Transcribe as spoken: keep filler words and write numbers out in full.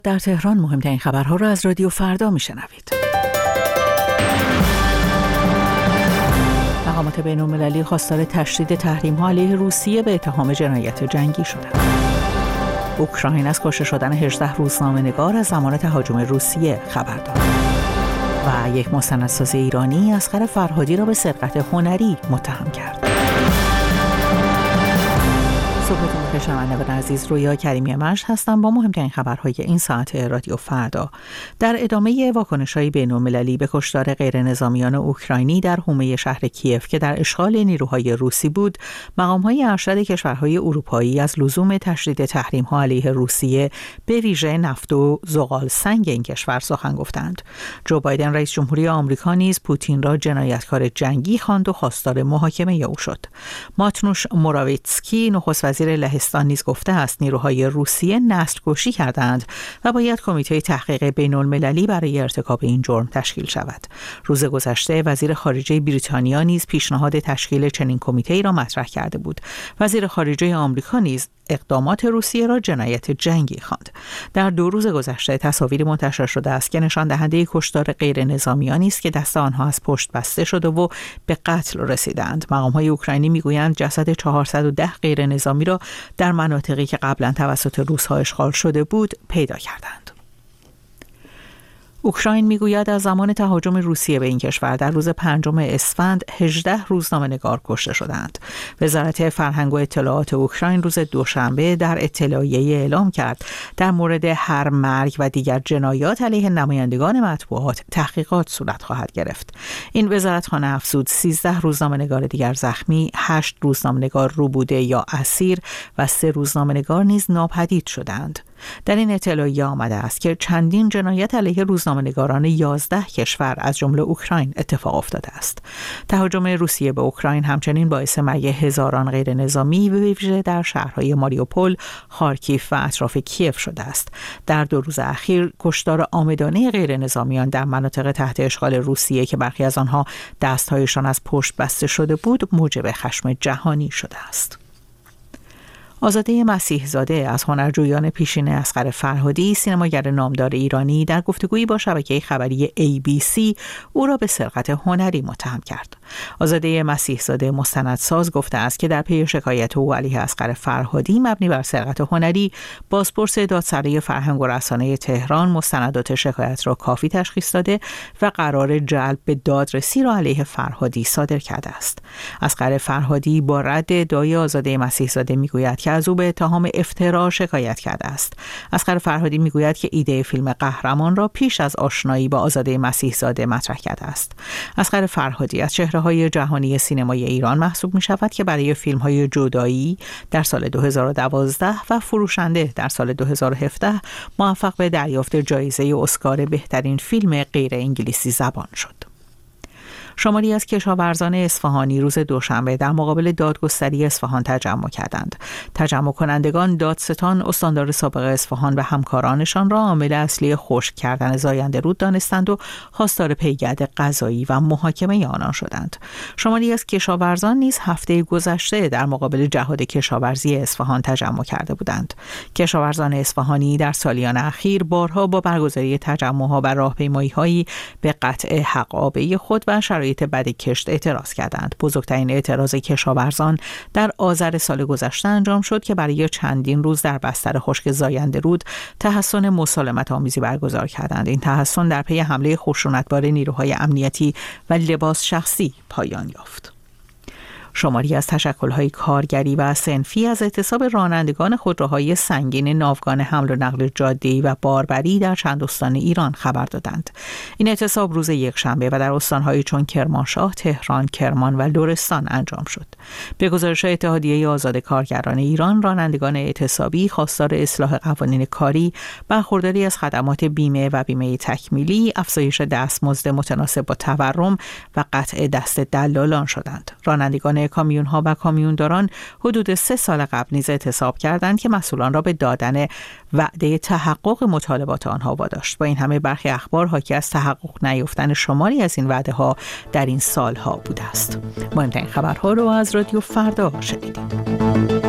در تهران مهمترین خبرها را از رادیو فردا میشنوید. مقامات بین‌المللی خواستار تشدید تحریم‌ها علیه روسیه به اتهام جنایت جنگی شدند. اوکراین از کشته شدن هجده روزنامه‌نگار از زمان تهاجم روسیه خبر داد. و یک مستندساز ایرانی اصغر فرهادی را به سرقت هنری متهم کرد. صبحتون بخیر شنوندگان عزیز، رویا کریمی مشت هستم با مهمترین خبرهای این ساعت رادیو فردا. در ادامه واکنش‌های بین‌المللی به کشتار غیرنظامیان اوکراینی در حومه شهر کیف که در اشغال نیروهای روسی بود، مقام‌های ارشد کشورهای اروپایی از لزوم تشدید تحریم‌ها علیه روسیه به ویژه نفت و زغال سنگ این کشور سخن گفتند. جو بایدن رئیس جمهوری آمریکا نیز پوتین را جنایتکار جنگی خواند و خواستار محاکمه او شد. ماتنوش موراویتسکی نخست وزیر لهستان نیز گفته است نیروهای روسیه نسل‌کشی کردند و باید کمیته تحقیق بین‌المللی برای ارتکاب این جرم تشکیل شود. روز گذشته وزیر خارجه بریتانیا نیز پیشنهاد تشکیل چنین کمیته‌ای را مطرح کرده بود. وزیر خارجه آمریکا نیز اقدامات روسیه را جنایت جنگی خواند. در دو روز گذشته تصاویری منتشر شده است که نشان دهنده کشتار غیر نظامیانی است که دست آنها از پشت بسته شده و به قتل رسیدند. مقام‌های اوکراینی میگویند جسد چهارصد و ده غیر نظامی را در مناطقی که قبلا توسط روس‌ها اشغال شده بود پیدا کردند. اوکراین میگوید از زمان تهاجم روسیه به این کشور در روز پنجم اسفند هجده روزنامه‌نگار کشته شدند. وزارت فرهنگ و اطلاعات اوکراین روز دوشنبه در اطلاعیه‌ای اعلام کرد در مورد هر مرگ و دیگر جنایات علیه نمایندگان مطبوعات تحقیقات صورت خواهد گرفت. این وزارتخانه افزود سیزده روزنامه‌نگار دیگر زخمی، هشت روزنامه‌نگار روبوده یا اسیر و سه روزنامه‌نگار نیز ناپدید شدند. در این اطلاعیه آمده است که چندین جنایت علیه روزنامه‌نگاران یازده کشور از جمله اوکراین اتفاق افتاده است. تهاجم روسیه به اوکراین همچنین باعث مرگ هزاران غیر نظامی به ویژه در شهرهای ماریوپول، خارکیف و اطراف کیف شده است. در دو روز اخیر کشتار عامدانه غیر نظامیان در مناطق تحت اشغال روسیه که برخی از آنها دستهایشان از پشت بسته شده بود موجب خشم جهانی شده است. آزاده مسیح زاده از هنرجویان پیشین اصغر فرهادی، سینماگر نامدار ایرانی، در گفتگویی با شبکه خبری ای بی سی او را به سرقت هنری متهم کرد. آزاده مسیح زاده مستندساز گفته است که در پی شکایت او علیه اصغر فرهادی مبنی بر سرقت هنری، بازپرس دادسرای فرهنگ و رسانه تهران مستندات شکایت را کافی تشخیص داده و قرار جلب به دادرسی را علیه فرهادی صادر کرده است. اصغر فرهادی با رد ادعای آزاده مسیح زاده میگوید که از او به اتهام افترا شکایت کرده است. اصغر فرهادی میگوید که ایده فیلم قهرمان را پیش از آشنایی با آزاده مسیح زاده مطرح کرده است. اصغر فرهادی از چهره‌های جهانی سینمای ایران محسوب می شود که برای فیلم‌های جدایی در سال دو هزار و دوازده و فروشنده در سال دو هزار و هفده موفق به دریافت جایزه اسکار بهترین فیلم غیر انگلیسی زبان شد. شماری از کشاورزان اصفهانی روز دوشنبه در مقابل دادگستری اصفهان تجمع کردند. تجمع کنندگان دادستان استاندار سابق اصفهان و همکارانشان را عامل اصلی خشک کردن زاینده رود دانستند و خواستار پیگرد قضایی و محاکمه آنان شدند. شماری از کشاورزان نیز هفته گذشته در مقابل جهاد کشاورزی اصفهان تجمع کرده بودند. کشاورزان اصفهانی در سالیان اخیر بارها با برگزاری تجمع‌ها و راهپیمایی‌هایی به قطع حقابه خود و شرایط بد کشت اعتراض کردند. بزرگترین اعتراض کشاورزان در آذر سال گذشته انجام شد که برای چندین روز در بستر خشک زاینده رود تحصن مسالمت آمیزی برگزار کردند. این تحصن در پی حمله خشونتبار نیروهای امنیتی و لباس شخصی پایان یافت. شماری از تشکل‌های کارگری و صنفی از اعتصاب رانندگان خودروهای سنگین ناوگان حمل و نقل جاده‌ای و باربری در چند استان ایران خبر دادند. این اعتصاب روز یکشنبه و در استان‌هایی چون کرمانشاه، تهران، کرمان و لرستان انجام شد. به گزارش اتحادیه آزاد کارگران ایران، رانندگان اعتصابی خواستار اصلاح قوانین کاری، برخورداری از خدمات بیمه و بیمه تکمیلی، افزایش دستمزد متناسب با تورم و قطع دست دلالان شدند. رانندگان کامیون‌ها و کامیونداران حدود سه سال قبل نیز اعتصاب کردند که مسئولان را به دادن وعده تحقق مطالبات آنها واداشت. با این همه برخی اخبار حاکی از تحقق نیافتن شماری از این وعده‌ها در این سالها بوده است. مهمترین خبرها رو از رادیو فردا شنیدید.